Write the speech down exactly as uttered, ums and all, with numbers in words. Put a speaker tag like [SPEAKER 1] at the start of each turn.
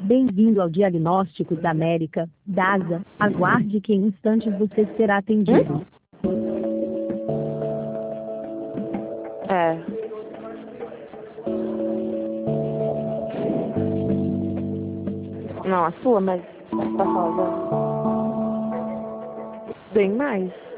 [SPEAKER 1] Bem-vindo ao Diagnóstico da América, DASA. Aguarde que em instantes você será atendido.
[SPEAKER 2] É. Não, a sua, mas tá falando bem mais.